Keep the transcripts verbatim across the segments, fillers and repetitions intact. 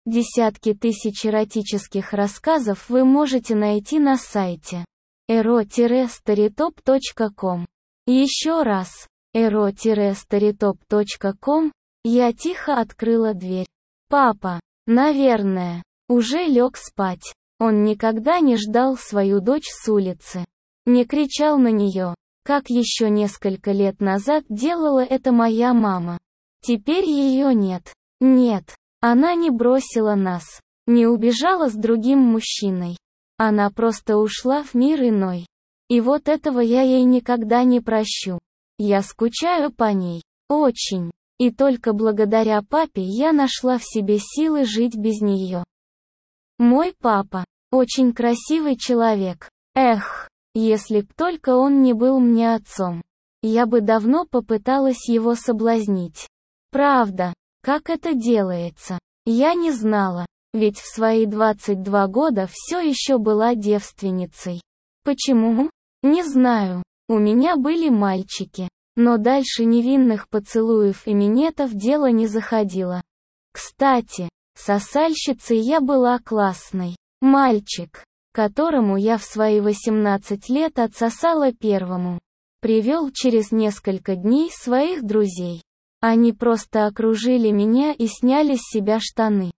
Десятки тысяч эротических рассказов вы можете найти на сайте эро старитоп точка ком. Еще раз, эро старитоп точка ком. Я тихо открыла дверь. Папа, наверное, уже лег спать. Он никогда не ждал свою дочь с улицы. Не кричал на нее, как еще несколько лет назад делала это моя мама. Теперь ее нет. Нет, она не бросила нас, не убежала с другим мужчиной. Она просто ушла в мир иной. И вот этого я ей никогда не прощу. Я скучаю по ней. Очень. И только благодаря папе я нашла в себе силы жить без нее. Мой папа очень красивый человек. Эх, если б только он не был мне отцом. Я бы давно попыталась его соблазнить. Правда, как это делается? Я не знала, ведь в свои двадцать два года все еще была девственницей. Почему? Не знаю. У меня были мальчики. Но дальше невинных поцелуев и минетов дело не заходило. Кстати, сосальщицей я была классной. Мальчик, которому я в свои восемнадцать лет отсосала первому, привел через несколько дней своих друзей. Они просто окружили меня и сняли с себя штаны.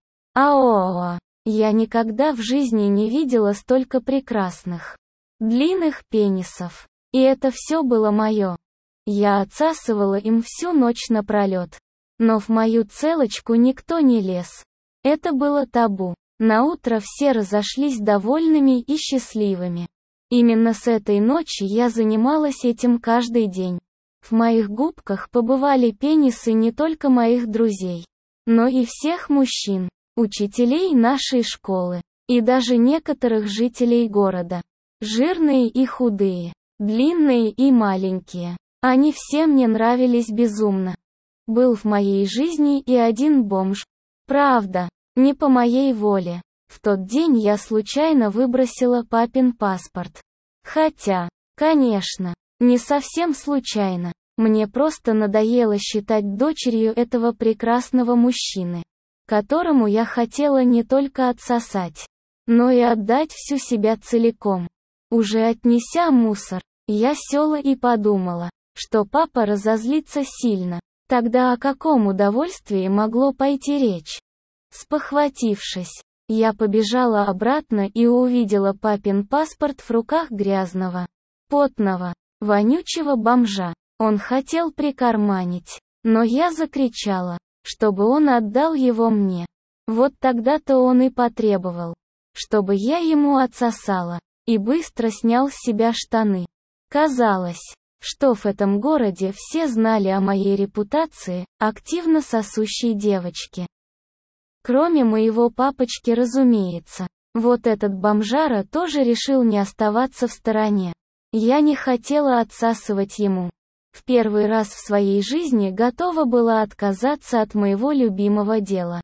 Аоо, я никогда в жизни не видела столько прекрасных, длинных пенисов. И это все было мое. Я отсасывала им всю ночь напролет. Но в мою целочку никто не лез. Это было табу. Наутро все разошлись довольными и счастливыми. Именно с этой ночи я занималась этим каждый день. В моих губках побывали пенисы не только моих друзей, но и всех мужчин, учителей нашей школы, и даже некоторых жителей города. Жирные и худые, длинные и маленькие. Они все мне нравились безумно. Был в моей жизни и один бомж. Правда, не по моей воле. В тот день я случайно выбросила папин паспорт. Хотя, конечно, не совсем случайно. Мне просто надоело считать дочерью этого прекрасного мужчины, которому я хотела не только отсосать, но и отдать всю себя целиком. Уже отнеся мусор, я села и подумала, что папа разозлится сильно. Тогда о каком удовольствии могло пойти речь? Спохватившись, я побежала обратно и увидела папин паспорт в руках грязного, потного, вонючего бомжа. Он хотел прикарманить, но я закричала, чтобы он отдал его мне. Вот тогда-то он и потребовал, чтобы я ему отсосала, и быстро снял с себя штаны. Казалось, что в этом городе все знали о моей репутации активно сосущей девочки. Кроме моего папочки, разумеется. Вот этот бомжара тоже решил не оставаться в стороне. Я не хотела отсасывать ему. В первый раз в своей жизни готова была отказаться от моего любимого дела.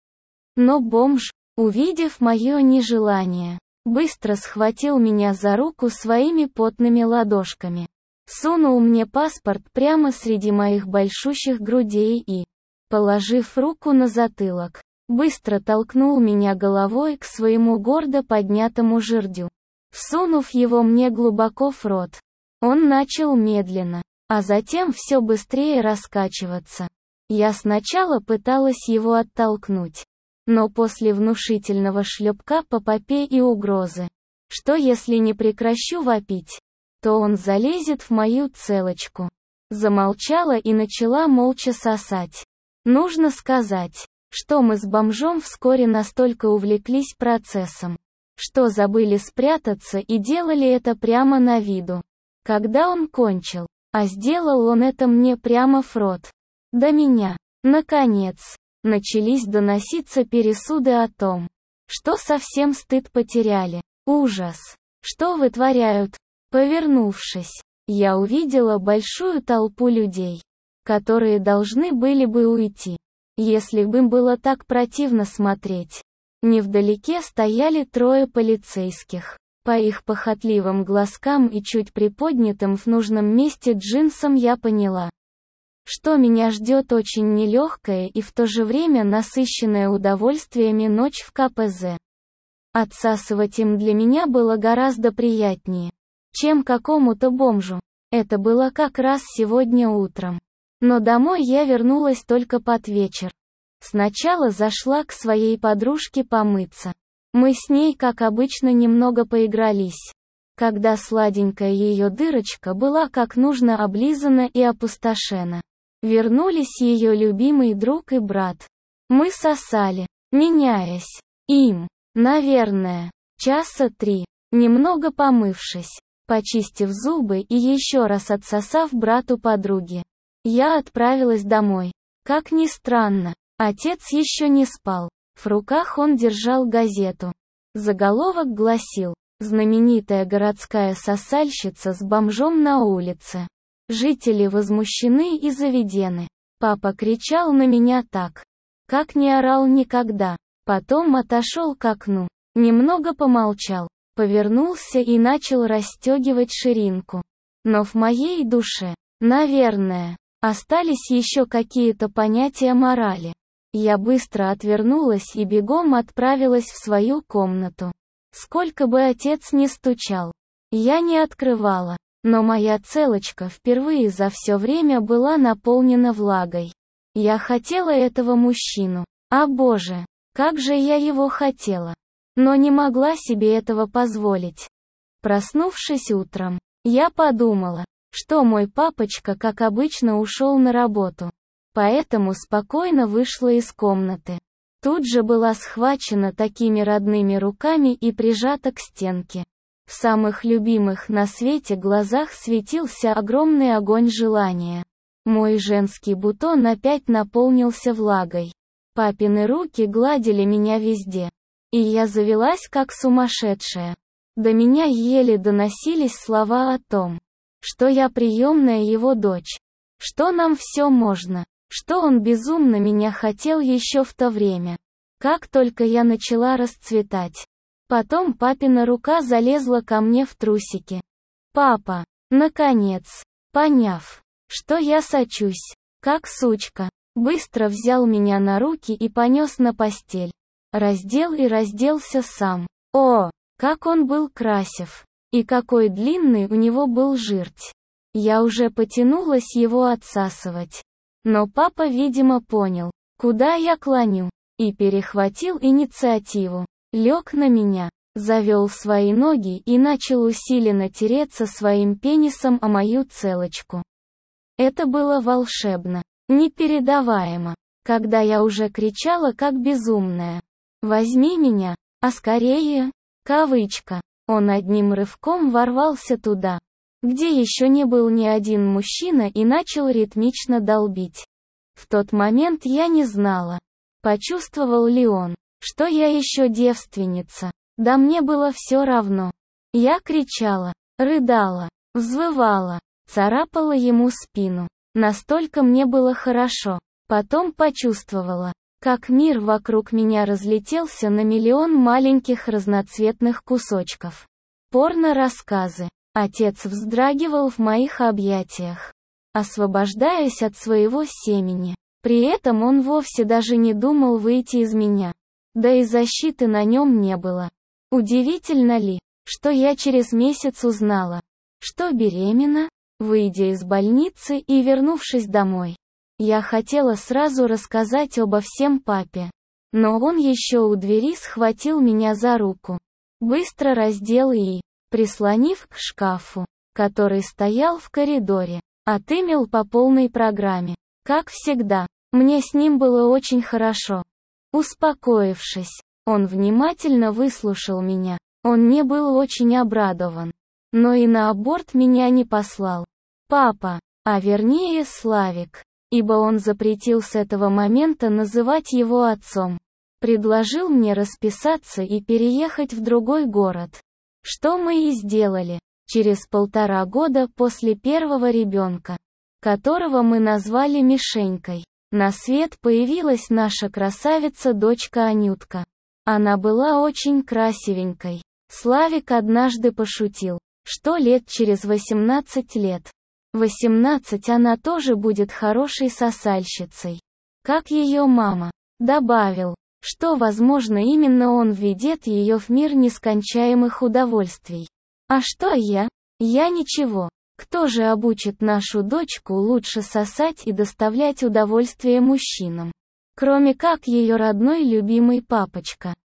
Но бомж, увидев мое нежелание, быстро схватил меня за руку своими потными ладошками. Сунул мне паспорт прямо среди моих большущих грудей и, положив руку на затылок, быстро толкнул меня головой к своему гордо поднятому жердю. Всунув его мне глубоко в рот, он начал медленно, а затем все быстрее раскачиваться. Я сначала пыталась его оттолкнуть, но после внушительного шлепка по попе и угрозы, что если не прекращу вопить, то он залезет в мою целочку, замолчала и начала молча сосать. Нужно сказать, что мы с бомжом вскоре настолько увлеклись процессом, что забыли спрятаться и делали это прямо на виду. Когда он кончил, а сделал он это мне прямо в рот. До меня, наконец, начались доноситься пересуды о том, что совсем стыд потеряли. Ужас! Что вытворяют? Повернувшись, я увидела большую толпу людей, которые должны были бы уйти, если бы им было так противно смотреть. Невдалеке стояли трое полицейских. По их похотливым глазкам и чуть приподнятым в нужном месте джинсам я поняла, что меня ждет очень нелегкая и в то же время насыщенная удовольствиями ночь в ка пэ зэ. Отсасывать им для меня было гораздо приятнее, чем какому-то бомжу. Это было как раз сегодня утром. Но домой я вернулась только под вечер. Сначала зашла к своей подружке помыться. Мы с ней, как обычно, немного поигрались. Когда сладенькая ее дырочка была как нужно облизана и опустошена, вернулись ее любимый друг и брат. Мы сосали, меняясь. Им, наверное, часа три, немного помывшись, почистив зубы и еще раз отсосав брату подруги. Я отправилась домой. Как ни странно, отец еще не спал. В руках он держал газету. Заголовок гласил: «Знаменитая городская сосальщица с бомжом на улице. Жители возмущены и заведены». Папа кричал на меня так, как не орал никогда. Потом отошел к окну, немного помолчал, повернулся и начал расстегивать ширинку. Но в моей душе, наверное, остались еще какие-то понятия морали. Я быстро отвернулась и бегом отправилась в свою комнату. Сколько бы отец ни стучал, я не открывала, но моя целочка впервые за все время была наполнена влагой. Я хотела этого мужчину. А боже, как же я его хотела. Но не могла себе этого позволить. Проснувшись утром, я подумала, что мой папочка, как обычно, ушел на работу. Поэтому спокойно вышла из комнаты. Тут же была схвачена такими родными руками и прижата к стенке. В самых любимых на свете глазах светился огромный огонь желания. Мой женский бутон опять наполнился влагой. Папины руки гладили меня везде. И я завелась как сумасшедшая. До меня еле доносились слова о том, что я приемная его дочь, что нам все можно, что он безумно меня хотел еще в то время, как только я начала расцветать. Потом папина рука залезла ко мне в трусики. Папа, наконец, поняв, что я сочусь, как сучка, быстро взял меня на руки и понес на постель. Раздел и разделся сам. О, как он был красив! И какой длинный у него был жирть. Я уже потянулась его отсасывать. Но папа, видимо, понял, куда я клоню, и перехватил инициативу. Лег на меня, завел свои ноги и начал усиленно тереться своим пенисом о мою целочку. Это было волшебно, непередаваемо, когда я уже кричала как безумная. «Возьми меня, а скорее!» Кавычка. Он одним рывком ворвался туда, где еще не был ни один мужчина, и начал ритмично долбить. В тот момент я не знала, почувствовал ли он, что я еще девственница. Да мне было все равно. Я кричала, рыдала, взвывала, царапала ему спину. Настолько мне было хорошо. Потом почувствовала, как мир вокруг меня разлетелся на миллион маленьких разноцветных кусочков. Порно-рассказы. Отец вздрагивал в моих объятиях, освобождаясь от своего семени. При этом он вовсе даже не думал выйти из меня. Да и защиты на нем не было. Удивительно ли, что я через месяц узнала, что беременна, выйдя из больницы и вернувшись домой. Я хотела сразу рассказать обо всем папе. Но он еще у двери схватил меня за руку. Быстро раздел и, прислонив к шкафу, который стоял в коридоре, отымел по полной программе. Как всегда, мне с ним было очень хорошо. Успокоившись, он внимательно выслушал меня. Он не был очень обрадован, но и на аборт меня не послал. Папа, а вернее Славик, ибо он запретил с этого момента называть его отцом, предложил мне расписаться и переехать в другой город. Что мы и сделали. Через полтора года после первого ребенка, которого мы назвали Мишенькой, на свет появилась наша красавица-дочка Анютка. Она была очень красивенькой. Славик однажды пошутил, что лет через восемнадцать лет восемнадцать она тоже будет хорошей сосальщицей. Как ее мама. Добавил, что, возможно, именно он введет ее в мир нескончаемых удовольствий. А что я? Я ничего. Кто же обучит нашу дочку лучше сосать и доставлять удовольствие мужчинам? Кроме как ее родной любимый папочка.